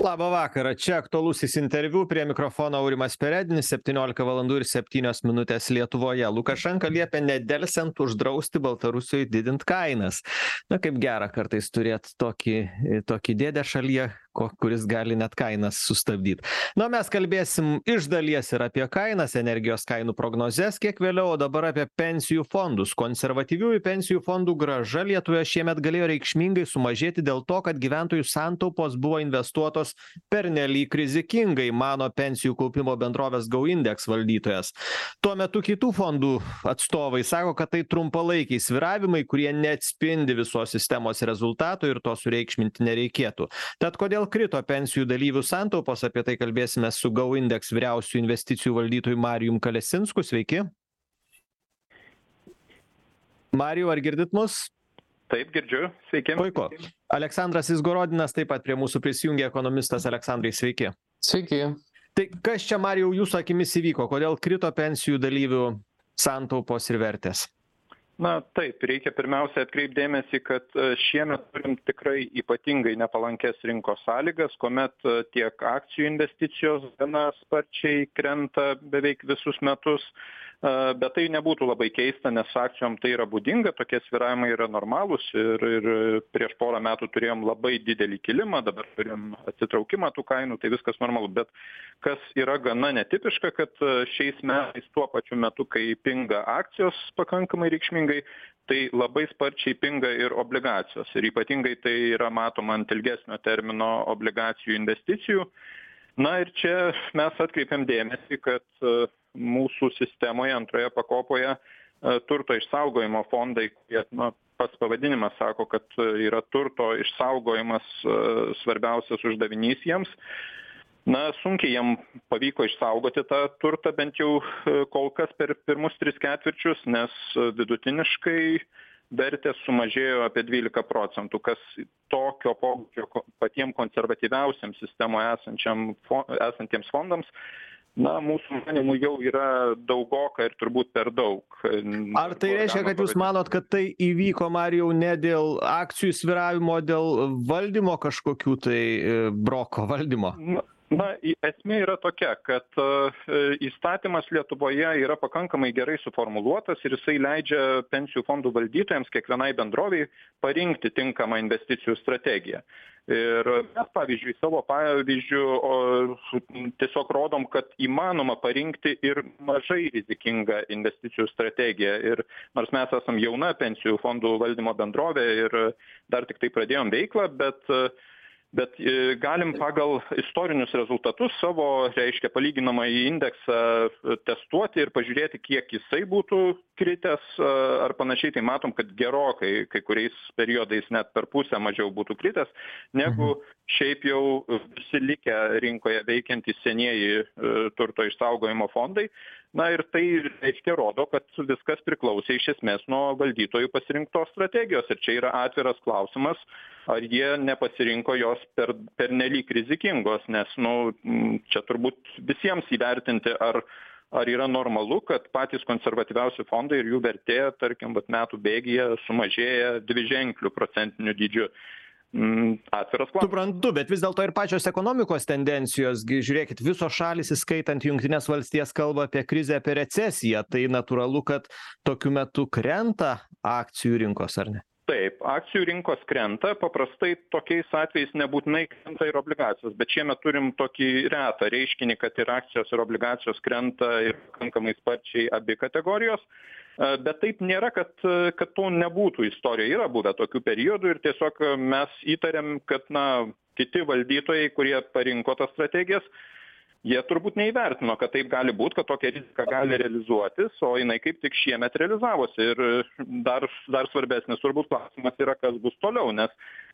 Labą vakarą, čia aktualusis interviu, prie mikrofono Aurimas Perednis, 17:07 Lietuvoje. Lukašenka liepia nedelsiant uždrausti Baltarusijoje didint kainas. Na, kaip gera kartais turėti tokį dėdę šalyje, kuris gali net kainas sustabdyti. Na, mes kalbėsim iš dalies ir apie kainas, energijos kainų prognozes kiek vėliau, o dabar apie pensijų fondus. Konservatyviųjų pensijų fondų grąža Lietuvoje šiemet galėjo reikšmingai sumažėti dėl to, kad gyventojų santaupos buvo investuotos pernelyg rizikingai, mano pensijų kaupimo bendrovės GoIndex valdytojas. Tuo metu kitų fondų atstovai sako, kad tai trumpalaikiai svyravimai, kurie neatspindi visos sistemos rezultatų ir to sureikšminti nereikėtų. Tad kodėl krito pensijų dalyvių santaupos, apie tai kalbėsime su GoIndex vyriausių investicijų valdytoju Marijum Kalesinsku. Sveiki. Marijau, ar girdit mus? Taip, girdžiu. Sveiki. Puiku. Aleksandras Izgorodinas taip pat prie mūsų prisijungė, ekonomistas. Aleksandrai, sveiki. Sveiki. Tai kas čia, Marijau, jūsų akimis įvyko? Kodėl krito pensijų dalyvių santaupos ir vertės? Na taip, reikia pirmiausia atkreipti dėmesį, kad šiemet turim tikrai ypatingai nepalankės rinkos sąlygas, kuomet tiek akcijų investicijos gana sparčiai krenta beveik visus metus, bet tai nebūtų labai keista, nes akcijom tai yra būdinga, tokie svyravimai yra normalūs ir prieš porą metų turėjom labai didelį kilimą, dabar turim atsitraukimą tų kainų, tai viskas normalu, bet kas yra gana netipiška, kad šiais metais tuo pačiu metu, kai pinga akcijos pakankamai reikšmingai, tai labai sparčiai pinga ir obligacijos. Ir ypatingai tai yra matoma ant ilgesnio termino obligacijų investicijų. Na ir čia mes atkreipiam dėmesį, kad mūsų sistemoje antroje pakopoje turto išsaugojimo fondai, kurie, pats pavadinimas sako, kad yra turto išsaugojimas svarbiausias uždavinys jiems. Na, sunkiai jam pavyko išsaugoti tą turtą, bent jau kol kas per pirmus 3 ketvirčius, nes vidutiniškai vertės sumažėjo apie 12%, kas tokio pobūdžio patiem konservatyviausiam sistemoje esantiems fondams, na, mūsų manymu jau yra daugoka ir turbūt per daug. Ar tai reiškia, kad jūs manot, kad tai įvyko, Marijau, ne dėl akcijų svyravimo, dėl valdymo kažkokių tai broko valdymo? Na, esmė yra tokia, kad įstatymas Lietuvoje yra pakankamai gerai suformuluotas ir jisai leidžia pensijų fondų valdytojams kiekvienai bendroviai parinkti tinkamą investicijų strategiją. Ir mes, pavyzdžiui, savo pavyzdžių tiesiog rodom, kad įmanoma parinkti ir mažai rizikingą investicijų strategiją. Ir nors mes esam jauna pensijų fondų valdymo bendrovė ir dar tik tai pradėjom veiklą, bet galim pagal istorinius rezultatus savo, reiškia, palyginamąjį indeksą testuoti ir pažiūrėti, kiek jisai būtų kritęs ar panašiai. Tai matom, kad gerokai kai kuriais periodais net per pusę mažiau būtų kritęs, negu šiaip jau visi likę rinkoje veikiantys senieji turto išsaugojimo fondai. Na ir tai, reiškia, rodo, kad viskas priklausė iš esmės nuo valdytojų pasirinktos strategijos. Ir čia yra atviras klausimas, ar jie nepasirinko jos pernelyg rizikingos, nes čia turbūt visiems įvertinti, ar yra normalu, kad patys konservatyviausi fondai ir jų vertė, tarkim, metų bėgyje sumažėja dviženklių procentinių dydžių. Atviras klausimas. Suprantu, bet vis dėlto ir pačios ekonomikos tendencijos, žiūrėkit, visos šalys, įskaitant Jungtines valstijas, kalba apie krizę, apie recesiją. Tai natūralu, kad tokiu metu krenta akcijų rinkos, ar ne? Taip, akcijų rinkos krenta, paprastai tokiais atvejais nebūtinai krenta ir obligacijos, bet šiemet turim tokį retą reiškinį, kad ir akcijos ir obligacijos krenta ir pakankamai sparčiai abi kategorijos. Bet taip nėra, kad to nebūtų istorijoje. Yra buvę tokių periodų ir tiesiog mes įtariam, kad kiti valdytojai, kurie parinko tas strategijas, jie turbūt neįvertino, kad taip gali būti, kad tokia rizika gali realizuotis, o jinai kaip tik šiemet realizavosi. Ir dar svarbesnis turbūt klausimas yra, kas bus toliau, nes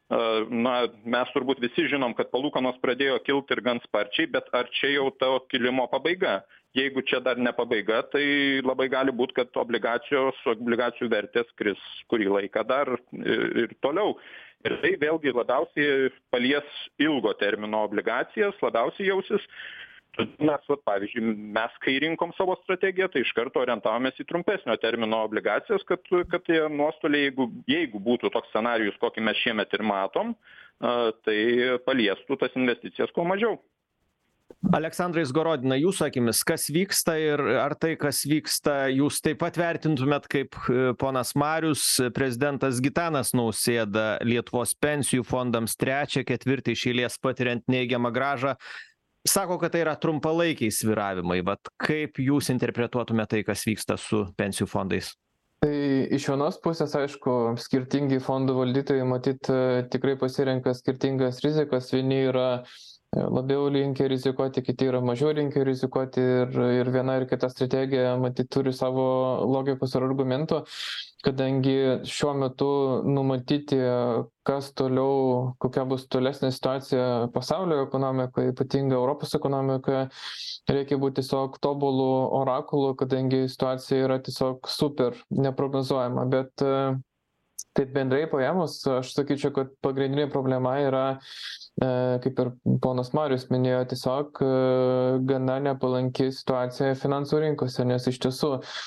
mes turbūt visi žinom, kad palūkanos pradėjo kilti ir gan sparčiai, bet ar čia jau to kilimo pabaiga? Jeigu čia dar ne pabaiga, tai labai gali būti, kad obligacijų vertės kris kurį laiką dar ir toliau. Ir tai vėlgi labiausiai palies ilgo termino obligacijas, labiausiai jausis. Mes, pavyzdžiui, mes kai rinkom savo strategiją, tai iš karto orientavomės į trumpesnio termino obligacijas, kad tie nuostoliai, jeigu būtų toks scenarijus, kokį mes šiemet ir matom, tai paliestų tas investicijas kuo mažiau. Aleksandrai Izgorodinai, jūsų akimis, kas vyksta ir ar tai, kas vyksta, jūs taip pat vertintumėt kaip ponas Marius, prezidentas Gitanas Nausėda, Lietuvos pensijų fondams 3., 4. iš eilės patiriant neigiamą grąžą, sako, kad tai yra trumpalaikiai svyravimai. Vat kaip jūs interpretuotumėte tai, kas vyksta su pensijų fondais? Tai iš vienos pusės, aišku, skirtingi fondų valdytojai matyt tikrai pasirenka skirtingas rizikas. Vieni yra labiau linkę rizikuoti, kiti yra mažiau linkę rizikuoti ir viena ir kita strategija matyt turi savo logikos ir argumentų, kadangi šiuo metu numatyti, kas toliau, kokia bus tolesnė situacija pasaulio ekonomikoje, ypatingai Europos ekonomikoje, reikia būti tiesiog tobulų orakulų, kadangi situacija yra tiesiog super neprognozuojama. Bet taip bendrai paėmus, aš sakyčiau, kad pagrindinė problema yra, kaip ir ponas Marius minėjo, tiesiog gana nepalanki situacija finansų rinkose, nes iš tiesų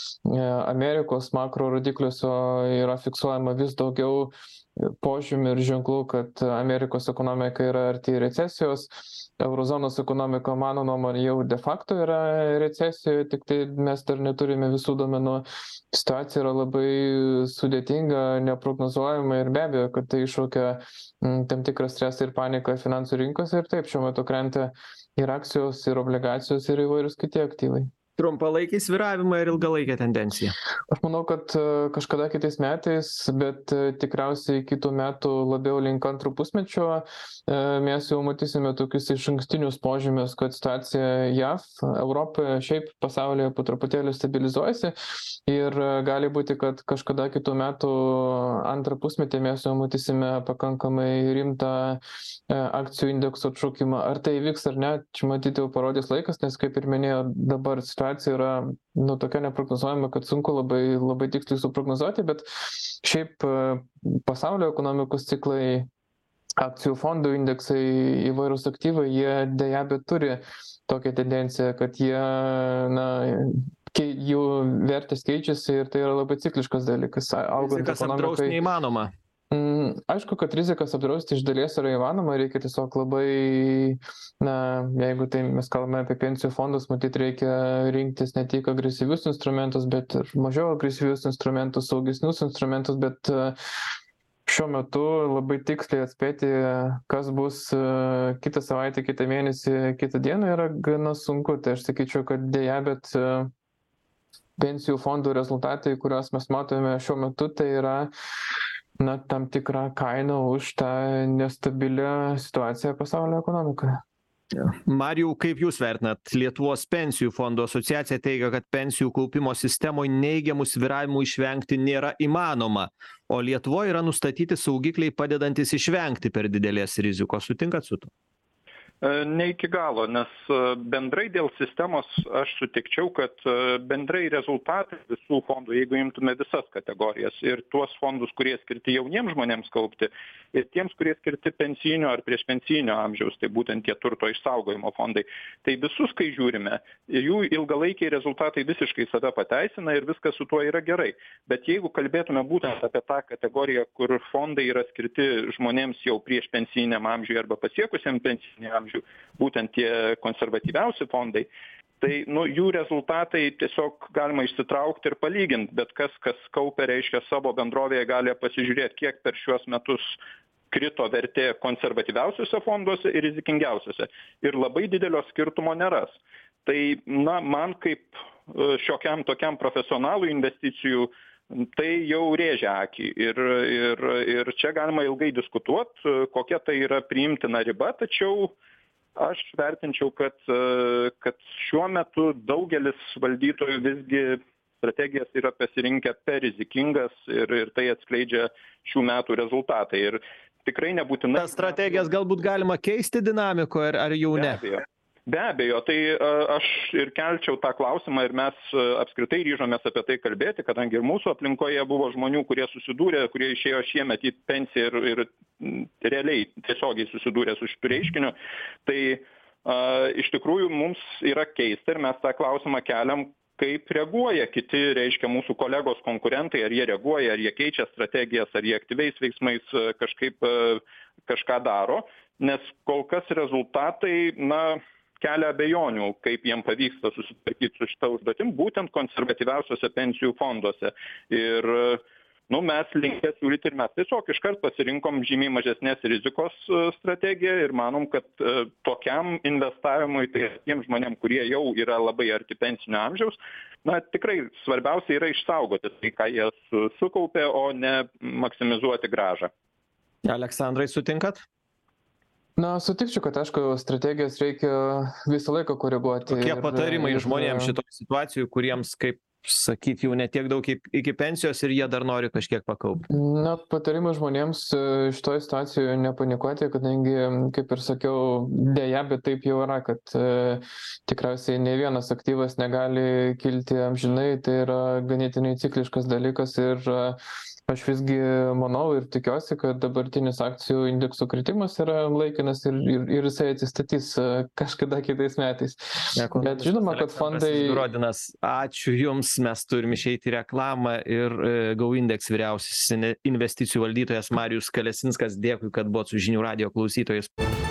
Amerikos makro rodikliuose yra fiksuojama vis daugiau požymių ir ženklų, kad Amerikos ekonomika yra arti recesijos. Eurozonos ekonomika, mano nuomonė, jau de facto yra recesijoje, tik tai mes dar neturime visų duomenų. Situacija yra labai sudėtinga, neprognozuojama ir be abejo, kad tai iššaukia tam tikrą stresą ir paniką finansų rinkose ir taip šiuo metu krenta ir akcijos, ir obligacijos, ir įvairius kiti aktyvai. Trumpalaikiai svyravimai ir ilgalaikė tendencija? Aš manau, kad kažkada kitais metais, bet tikriausiai kitų metų labiau link antro pusmečio mes jau matysime tokius išankstinius požymius, kad situacija JAV, Europoje, šiaip pasaulyje po truputėlį stabilizuojasi ir gali būti, kad kažkada kitų metų antrą pusmetį mes jau matysime pakankamai rimtą akcijų indekso atšaukimą. Ar tai įvyks ar ne, čia matyti jau parodys laikas, nes kaip ir minėjau, dabar situacija yra tokia neprognozuojama, kad sunku labai tiksliai suprognozuoti, bet šiaip pasaulio ekonomikos ciklai, akcijų fondų indeksai, įvairūs aktyvai, jie deja bet turi tokią tendenciją, kad jų vertės keičiasi ir tai yra labai cikliškas dalykas. Rizikas apdrausti neįmanoma. Aišku, kad rizikas apdrausti iš dalies yra įmanoma, reikia tiesiog labai, jeigu tai mes kalbame apie pensijų fondus, matyt, reikia rinktis ne tik agresyvius instrumentus, bet ir mažiau agresyvius instrumentus, saugesnius instrumentus, bet šiuo metu labai tiksliai atspėti, kas bus kitą savaitę, kitą mėnesį, kitą dieną yra gana sunku. Tai aš sakyčiau, kad dėja, bet pensijų fondų rezultatai, kuriuos mes matome šiuo metu, tai yra tam tikrą kainą už tą nestabilią situaciją pasaulio ekonomikoje. Marijau, kaip jūs vertinat? Lietuvos pensijų fondų asociacija teigia, kad pensijų kaupimo sistemoje neigiamų svyravimų išvengti nėra įmanoma, o Lietuvoje yra nustatyti saugikliai padedantis išvengti per didelės rizikos. Sutinkat su tuo? Ne iki galo, nes bendrai dėl sistemos aš sutikčiau, kad bendrai rezultatai visų fondų, jeigu imtume visas kategorijas ir tuos fondus, kurie skirti jauniems žmonėms kaupti, ir tiems, kurie skirti pensijinio ar priešpensijinio amžiaus, tai būtent tie turto išsaugojimo fondai, tai visus, kai žiūrime, jų ilgalaikiai rezultatai visiškai save pateisina ir viskas su tuo yra gerai. Bet jeigu kalbėtume būtent apie tą kategoriją, kur fondai yra skirti žmonėms jau priešpensijiniam amžiui arba pasiekusiem pensijiniam amžiui, būtent tie konservatyviausi fondai, tai jų rezultatai tiesiog galima išsitraukti ir palyginti, bet kas kaupia, reiškia, savo bendrovėje gali pasižiūrėti, kiek per šiuos metus krito vertė konservatyviausiuose fonduose ir rizikingiausiuose. Ir labai didelio skirtumo neras. Tai, man kaip šiokiam tokiam profesionalų investicijų, tai jau rėžia akį. Ir čia galima ilgai diskutuoti, kokia tai yra priimtina riba, tačiau aš vertinčiau, kad šiuo metu daugelis valdytojų visgi strategijas yra pasirinkę per rizikingas ir tai atskleidžia šių metų rezultatai. Ir tikrai nebūtinai. Tas strategijas galbūt galima keisti dinamikoje, ar jau ne? Be abejo, tai aš ir kelčiau tą klausimą ir mes apskritai ryžomės apie tai kalbėti, kadangi ir mūsų aplinkoje buvo žmonių, kurie susidūrė, kurie išėjo šiemet į pensiją ir realiai tiesiogiai susidūrė su šitu reiškiniu. Tai iš tikrųjų mums yra keista ir mes tą klausimą keliam, kaip reaguoja kiti, reiškia, mūsų kolegos konkurentai, ar jie reaguoja, ar jie keičia strategijas, ar jie aktyviais veiksmais kažkaip kažką daro, nes kol kas rezultatai, kelia abejonių, kaip jiem pavyksta susitvarkyti su šita užduotim, būtent konservatyviausiose pensijų fonduose. Ir mes linkę siūlyti ir mes tiesiog iškart pasirinkom žymiai mažesnės rizikos strategiją ir manom, kad tokiam investavimui, tai tiem žmonėm, kurie jau yra labai arti pensinio amžiaus, tikrai svarbiausia yra išsaugoti tai, ką jie sukaupė, o ne maksimizuoti grąžą. Aleksandrai, sutinkat? Sutikčiau, kad aišku, strategijas reikia visą laiką koreguoti. Kokie patarimai žmonėms šitoj situacijoj, kuriems, kaip sakyti, jau netiek daug iki pensijos ir jie dar nori kažkiek pakaupti? Patarimai žmonėms šitoje situacijoje nepanikuoti, kadangi, kaip ir sakiau, dėja, bet taip jau yra, kad tikriausiai ne vienas aktyvas negali kilti amžinai, tai yra ganėtinai cikliškas dalykas ir aš visgi manau ir tikiuosi, kad dabartinis akcijų indeksų kritimas yra laikinas ir jisai atsistatys kažkada kitais metais. Bet žinoma, kad fondai... Grodinas, ačiū Jums, mes turim išeiti į reklamą ir GoIndex vyriausiasis investicijų valdytojas Marijus Kalesinskas, dėkui, kad buvot su Žinių radijo klausytojais.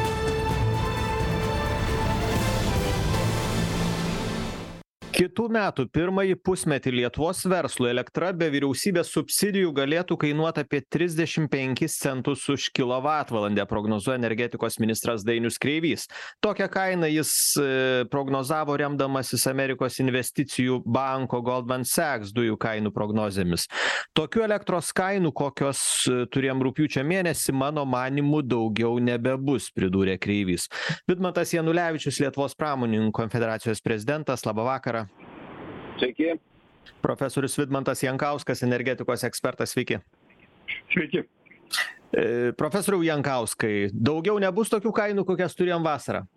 Kitų metų pirmąjį pusmetį Lietuvos verslui elektra be vyriausybės subsidijų galėtų kainuoti apie 35 centus už kilovatvalandę, prognozuoja energetikos ministras Dainius Kreivys. Tokią kainą jis prognozavo remdamasis Amerikos investicijų banko Goldman Sachs dujų kainų prognozėmis. Tokių elektros kainų, kokios turėjom rugpjūčio mėnesį, mano manymu daugiau nebebus, pridūrė Kreivys. Vidmantas Janulevičius, Lietuvos pramonininkų konfederacijos prezidentas, labą vakarą. Sveiki. Profesorius Vidmantas Jankauskas, energetikos ekspertas, sveiki. Sveiki. Profesoriau Jankauskai, daugiau nebus tokių kainų, kokias turėjom vasarą?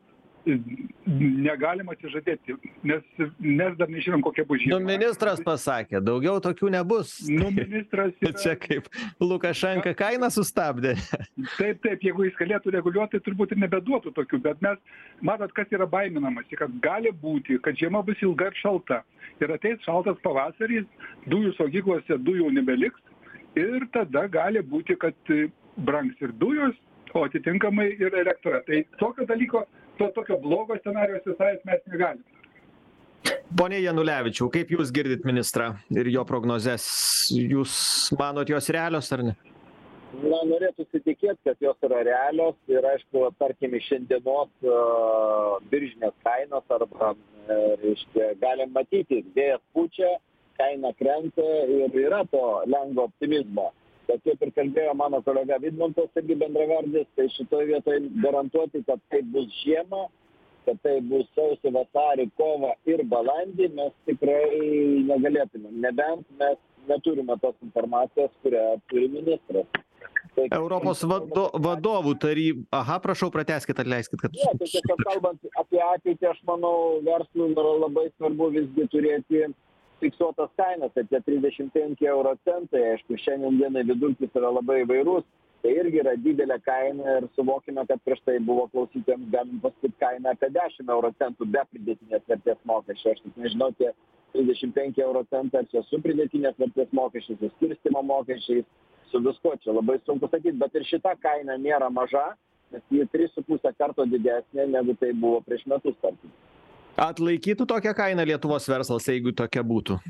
Negalim atsižadėti, nes dar nežinom, kokia bus žiema. Ministras pasakė, daugiau tokių nebus. Ministras yra... Čia kaip Lukašenka kainą sustabdė. Taip, jeigu jis galėtų reguliuoti, tai turbūt ir nebeduotų tokių, bet mes, matot, kas yra baiminamasi, kad gali būti, kad žiema bus ilga ir šalta. Ir ateis šaltas pavasaris, dujų saugyklose dujų nebeliks ir tada gali būti, kad brangs ir dujos, o atitinkamai ir elektra. Tai tokio dalyko, tokio blogo scenarijos visai mes negalime. Pone Janulevičiau, kaip jūs girdit ministrą ir jo prognozes? Jūs manot, jos realios ar ne? Norėtųsi tikėti, kad jos yra realios ir aišku, tarkim, šiandienos biržinės kainos arba, reiškia, galim matyti, vėjas pučia, kaina krenta ir yra to lengvo optimizmo. Bet kaip ir kalbėjo mano kolega Vidmantas, irgi bendravardis, tai šitoje vietoje garantuoti, kad tai bus žiema, kad tai bus sausį, vasarį, kovą ir balandį, mes tikrai negalėtume. Nebent mes neturime tos informacijos, kurią turi ministras. Tai, Europos vadovų taryba. Aha, prašau, pratęskit, atleiskit, kad... Ne, tai tiesiog kalbant apie ateitį, aš manau, verslui yra labai svarbu visgi turėti fiksuotas kainas, tai tie 35 euro centai, aišku, šiandien dienai vidurkis yra labai įvairus, tai irgi yra didelė kaina ir suvokime, kad prieš tai buvo klausytėms, galim pasakyti, kaina apie 10 euro centų be pridėtinės vertės mokesčio. Aš tik nežinau, tie 35 euro centai, ar čia su pridėtinės vertės mokesčiais, su skirstimo mokesčiais, su visko, čia labai sunku sakyti, bet ir šita kaina nėra maža, nes ji 3,5 karto didesnė, negu tai buvo prieš metus, tarkim. Atlaikytų tokią kainą Lietuvos verslas, jeigu tokia būtų?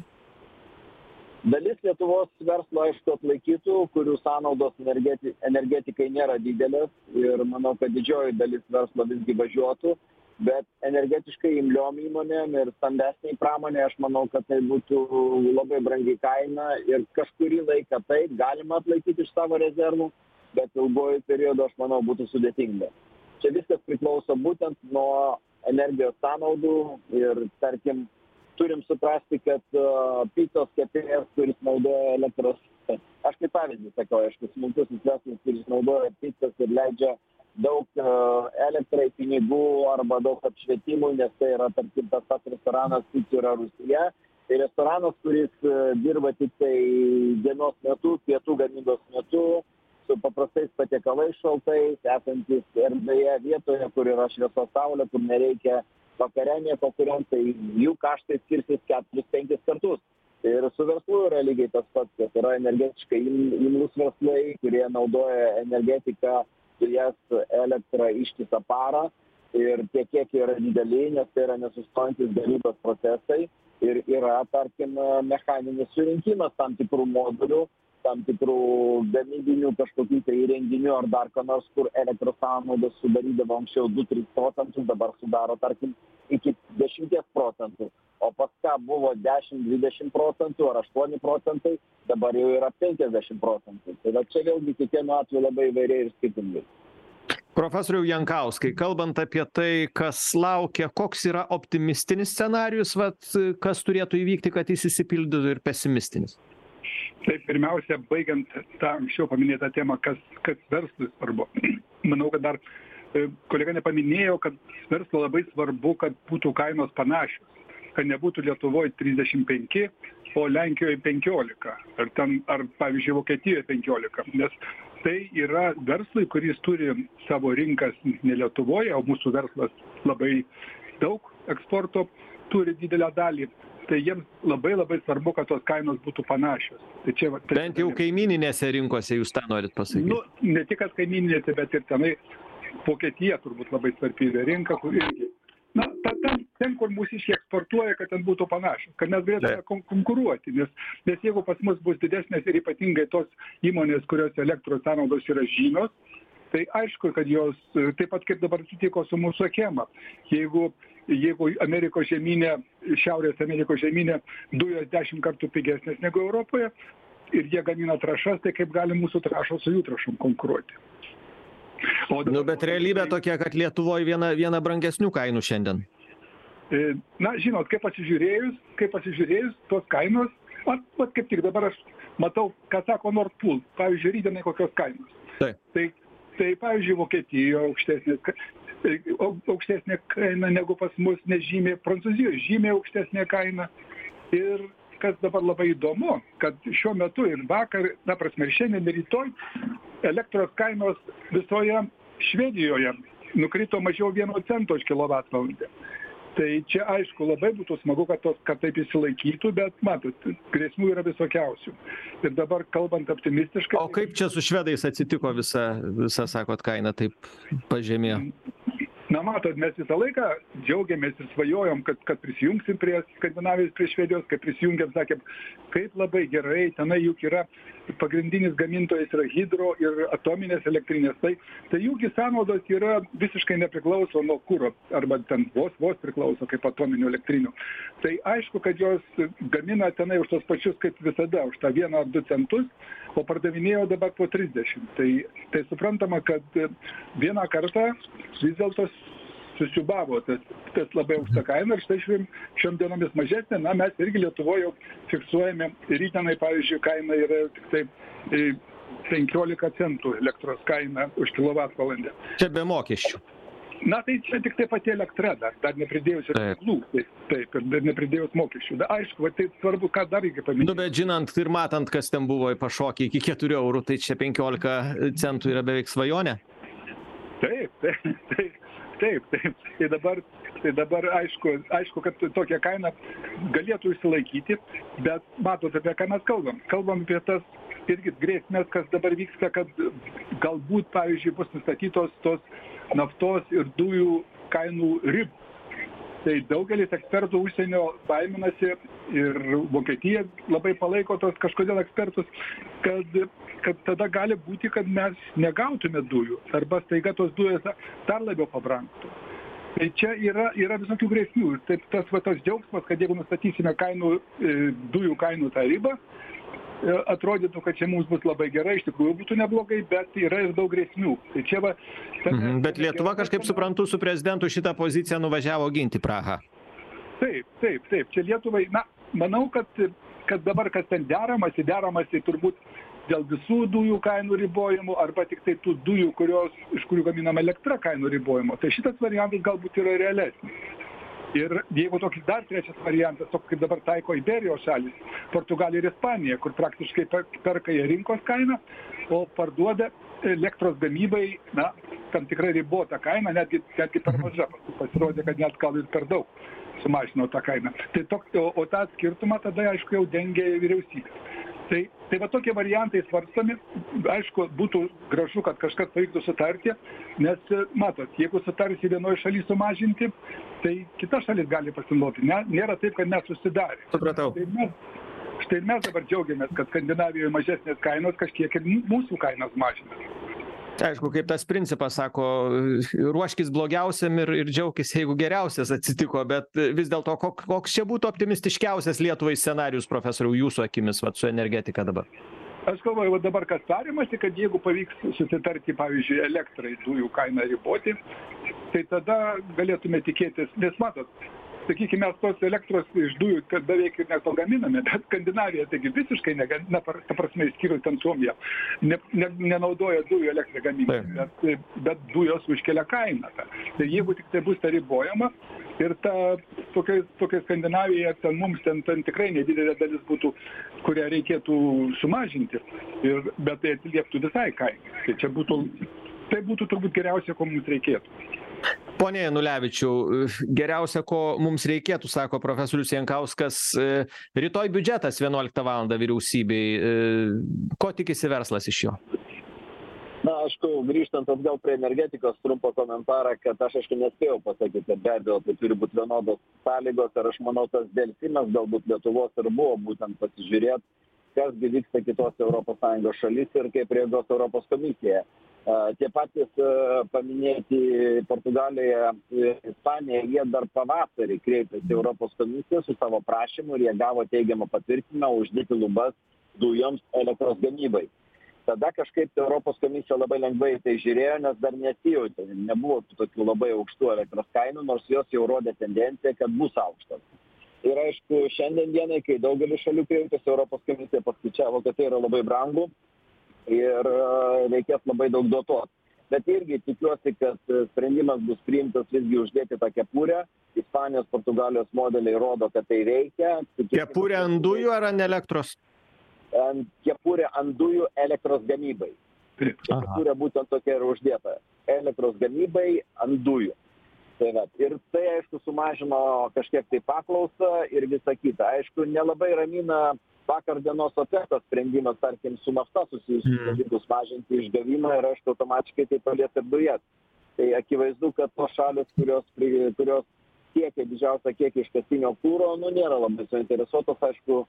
Dalis Lietuvos verslo, aišku, atlaikytų, kurių sąnaudos energetikai nėra didelės ir manau, kad didžioji dalis verslo visgi važiuotų, bet energetiškai imliom įmonėm ir stambesniai pramonė, aš manau, kad tai būtų labai brangi kaina ir kažkurį laiką taip galima atlaikyti iš savo rezervų, bet ilgojų periodų, aš manau, būtų sudėtinga. Čia viskas priklauso būtent nuo energijos sąnaudų ir, tarkim, turim suprasti, kad picos kepėjas, kuris naudoja elektros, aš kaip pavyzdį sakau, aišku, smulkusis verslas, kuris naudoja picas ir leidžia daug elektrai pinigų arba daug apšvietimų, nes tai yra, tarkim, tas pats restoranas picų yra Rusija. Tai restoranas, kuris dirba tik tai dienos metu, pietų gamybos metu, su paprastais patiekalais šaltais, esantis erdvėje vietoje, kur yra šviesos saulė, kur nereikia vakare nieko kuriant, tai jų kaštai skirsis 4-5 kartus. Ir su verslu yra lygiai tas pats, kad yra energetiškai imlūs verslai, kurie naudoja energetiką, dujas, elektrą ištisą parą. Ir tie kiekiai yra dideli, nes tai yra nesustojantis gamybos procesai. Ir yra, tarkim, mechaninis surinkimas tam tikrų modulių, tam tikrų gamybinių kažkokių tai įrenginių ar dar ką nors, kur elektros sąnaudos sudarydavo anksčiau 2-3%, dabar sudaro, tarkim, iki 10%. O pas ką buvo 10-20% ar 8%, dabar jau yra 50%. Tai va čia vėlgi kiekvienu atveju labai įvairiai ir skirtingai. Profesoriau Jankauskai, kalbant apie tai, kas laukia, koks yra optimistinis scenarijus, kas turėtų įvykti, kad jis išsipildytų, ir pesimistinis? Tai pirmiausia, baigiant tą anksčiau paminėtą temą, kas verslui svarbu. Manau, kad dar kolega nepaminėjo, kad verslo labai svarbu, kad būtų kainos panašios, kad nebūtų Lietuvoje 35, o Lenkijoje 15, ar pavyzdžiui Vokietijoje 15, nes tai yra verslui, kuris turi savo rinkas ne Lietuvoje, o mūsų verslas labai daug eksporto turi didelę dalį. Tai jiems labai svarbu, kad tos kainos būtų panašios. Tai čia, bent jau kaimininėse rinkose jūs tą norit pasakyti? Nu, ne tik kaimininėse, bet ir tenai Vokietija turbūt labai svarbi rinka, kur irgi. Na, ten, kur mūsų eksportuoja, kad ten būtų panašios, kad mes galėtume konkuruoti, nes jeigu pas mus bus didesnės ir ypatingai tos įmonės, kurios elektros sąnaudos yra žymios, tai aišku, kad jos, taip pat kaip dabar sutiko su mūsų Achema, jeigu Amerikos žemynė, Šiaurės Amerikos žemynė dujos 10 kartų pigesnės negu Europoje ir jie gamina trąšas, tai kaip gali mūsų trąšos su jų trąšom konkuruoti. Bet realybė tokia, kad Lietuvoje viena brangesnių kainų šiandien. Na, žinot, kaip pasižiūrėjus tos kainos, vat kaip tik dabar aš matau, ką sako Nord Pool, pavyzdžiui, rytdienai kokios kainos. Tai pavyzdžiui, Vokietijoje aukštesnė kaina negu pas mus, nežymiai, Prancūzijoje žymiai aukštesnė kaina. Ir kas dabar labai įdomu, kad šiuo metu ir vakar, ir šiandien ir rytoj, elektros kainos visoje Švedijoje nukrito mažiau 1 cento už kilovatvalandę. Tai čia aišku labai būtų smagu, kad taip įsilaikytų, bet matot, grėsmių yra visokiausių. Ir dabar kalbant optimistiškai. O kaip čia su švedais atsitiko visa sakot, kaina taip pažemėjo? Na matot, mes visą laiką džiaugiamės ir svajojom, kad prisijungsim prie Skandinavijos, prie Švedijos, kai prisijungėm, sakėm, kaip labai gerai, tenai juk yra pagrindinis gamintojas yra hidro ir atominės elektrinės, tai jūgi sąnaudos yra visiškai nepriklauso nuo kuro, arba ten vos priklauso kaip atominių elektrinių. Tai aišku, kad jos gamina tenai už tos pačius kaip visada, už tą 1 ar 2 centus, o pardavinėjo dabar po 30. Tai suprantama, kad vieną kartą vis dėlto susiubavo tas labai aukšta kaina ir štai šiom dienomis mažesnė. Na, mes irgi Lietuvoje fiksuojame, rytdienai, pavyzdžiui, kaina yra tik tai 15 centų elektros kaina už kilovatvalandę. Čia be mokesčių. Na, tai čia tik tai pati elektra, dar nepridėjus ir tinklų, taip, ir nepridėjus mokesčių. Aišku, tai svarbu, ką dar reikia paminėti. Bet žinant ir matant, kas ten buvo į pašokį iki 4 eurų, tai čia 15 centų yra beveik svajonė? Taip. Tai dabar aišku, kad tokia kaina galėtų išsilaikyti, bet matot, apie ką mes kalbam. Kalbam apie tas irgi grėsmės, kas dabar vyksta, kad galbūt, pavyzdžiui, bus nustatytos tos naftos ir dujų kainų ribos. Tai daugelis ekspertų užsienio baiminasi ir Vokietija labai palaiko tos kažkodėl ekspertus, kad tada gali būti, kad mes negautume dujų arba staiga tos dujos dar labiau pabrangtų. Tai čia yra visokių grėsmių. Taip tas džiaugsmas, kad jeigu nustatysime dujų kainų tą ribą, atrodytų, kad čia mums bus labai gerai, iš tikrųjų būtų neblogai, bet yra ir daug grėsmių. Tai čia Bet Lietuva, kažkaip suprantu, su prezidentu šitą poziciją nuvažiavo ginti Prahą. Taip. Čia Lietuvai, manau, kad dabar, kas ten deramasi turbūt dėl visų dujų kainų ribojimų arba tik tai tų dujų, iš kurių gaminama elektra kainų ribojimo. Tai šitas variantas galbūt yra realesnis. Ir jeigu tokį dar trečias variantas, toks kaip dabar taiko Iberijos šalis, Portugalija ir Ispanija, kur praktiškai perka jie rinkos kainą, o parduoda elektros gamybai, na, tam tikrai ribota kaina, netgi per maža. Pasirodė, kad net gal ir per daug sumažino tą kainą. Tai o tą skirtumą tada, aišku, jau dengia vyriausybė. Tai va tokie variantai svarstomi. Aišku, būtų gražu, kad kažkas pavyktų sutarti, nes, matot, jeigu sutarsi vienoje šalyje sumažinti, tai kita šalis gali pasinaudoti. Nėra taip, kad mes susidarė. Supratau. Štai mes dabar džiaugiamės, kad Skandinavijoje mažesnės kainos kažkiek ir mūsų kainos mažina. Aišku, kaip tas principas sako, ruoškis blogiausiam ir džiaukis, jeigu geriausias atsitiko, bet vis dėlto koks čia būtų optimistiškiausias Lietuvai scenarijus, profesoriau, jūsų akimis, su energetika dabar? Aš galvoju, va dabar kas tarimasi, kad jeigu pavyks susitarti, pavyzdžiui, elektrai dujų kainą riboti, tai tada galėtume tikėtis, nes matot, sakykime, mes tos elektros iš dujų beveik ir nepagaminame, bet Skandinavija, taigi visiškai, ta prasme, išskyrus ten Suomiją, nenaudoja dujų elektrą gaminti, bet dujos užkelia kainą. Tai jeigu tik tai bus ta ribojama ir tokia Skandinavija, ten mums ten tikrai nedidelė dalis būtų, kurią reikėtų sumažinti, bet tai atsilieptų visai kainai. Tai būtų turbūt geriausia, ko mums reikėtų. Pone Janulevičiau, geriausia, ko mums reikėtų, sako profesorius Jankauskas, rytoj biudžetas 11 valandą vyriausybei. Ko tikisi verslas iš jo? Na, aišku, grįžtant atgal prie energetikos, trumpą komentarą, kad aš nespėjau pasakyti, kad be abejo, tai turi būti vienodos sąlygos ir aš manau, tas dėlsimas galbūt Lietuvos ir buvo būtent pasižiūrėti, kas vyksta kitose ES šalyse ir kaip reaguos Europos komisija. Tie patys paminėti Portugalija ir Ispanija, jie dar pavasarį kreipėsi Europos komisiją su savo prašymu ir jie gavo teigiamą patvirtinimą uždėti lubas dujoms elektros gamybai. Tada kažkaip Europos komisija labai lengvai tai žiūrėjo, nes dar nesijautė, nebuvo tokių labai aukštų elektros kainų, nors jos jau rodė tendenciją, kad bus aukštas. Ir aišku, šiandien dienai, kai daugelis šalių kreipėsi, Europos komisija paskaičiavo, kad tai yra labai brangu ir reikės labai daug dotuoti. Bet irgi tikiuosi, kad sprendimas bus priimtas visgi uždėti tą kepurę. Ispanijos, Portugalijos modeliai rodo, kad tai veikia. Kepurė ant dujų ar ant elektros? Kepurė ant dujų elektros gamybai. Kepurė būtent tokia yra uždėta. Elektros gamybai ant dujų. Ir tai, aišku, sumažino kažkiek tai paklausą ir visą kitą. Aišku, nelabai ramina vakar dienos OPEC sprendimas, tarkim, su nafta susijusius dalykus mažinti išgavimą ir, aišku, automatiškai tai palies ir dujas. Tai akivaizdu, kad tos šalis, kurios tiekia didžiausią kiekį iškastinio kuro, nėra labai suinteresuotos, aišku,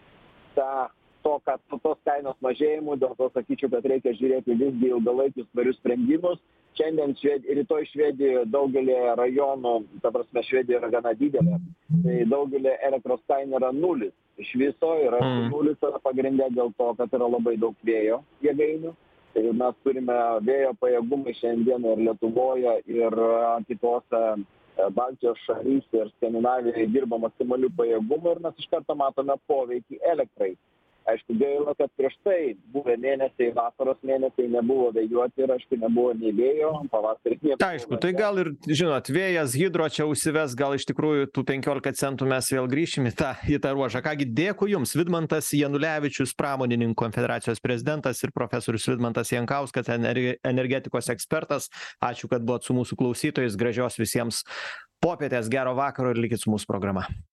tos kainos mažėjimų, dėl to sakyčiau, kad reikia žiūrėti visgi ilgalaikius tvarius sprendimus. Šiandien rytoj Švedijoje daugelį rajonų, ta prasme Švedija yra gana didelė, tai daugelį elektros kaina yra nulis. Iš viso yra nulis yra pagrindė dėl to, kad yra labai daug vėjo jėgainių. Tai mes turime vėjo pajėgumai šiandien ir Lietuvoje, ir kitose Baltijos šalyse, ir Skandinavijoje dirba maksimalių pajėgumų ir mes iš karto matome poveikį elektrai. Aišku, gaila, kad prieš tai buvę mėnesiai, vasaros mėnesiai nebuvo vėjuoti ir, aišku, nebuvo nei vėjo, pavasarį nebuvo. Aišku, tai gal ir, žinot, vėjas, hidro čia užsives, gal iš tikrųjų tų 15 centų mes vėl grįšim į tą ruožą. Kągi, dėkui Jums, Vidmantas Janulevičius, pramonininkų konfederacijos prezidentas ir profesorius Vidmantas Jankauskas, energetikos ekspertas. Ačiū, kad buvot su mūsų klausytojais, gražios visiems popietės, gero vakaro ir likit su mūsų programa.